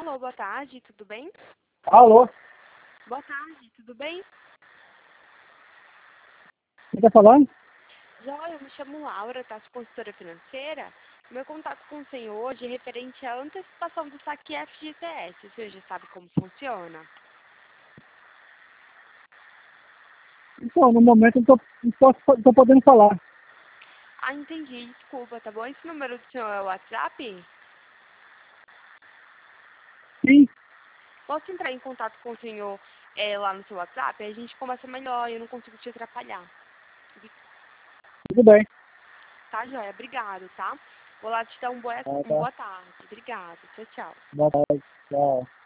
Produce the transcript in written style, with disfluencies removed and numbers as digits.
Alô, boa tarde, tudo bem? Alô, Boa tarde, tudo bem? quem tá falando? Joia, eu me chamo Laura, tá? Sou consultora financeira. Meu contato com o senhor hoje é referente à antecipação do saque FGTS. O senhor já sabe como funciona? Então, no momento eu não tô podendo falar. Ah, entendi, desculpa, tá bom? Esse número do senhor é o WhatsApp? Sim, Posso entrar em contato com o senhor lá no seu WhatsApp? Aí a gente conversa melhor e eu não consigo te atrapalhar. tudo bem. Tá, joia? Obrigado, tá? Vou lá te dar Tá, uma tá. boa tarde. Obrigada. Tchau, tchau. Boa tarde. Tchau.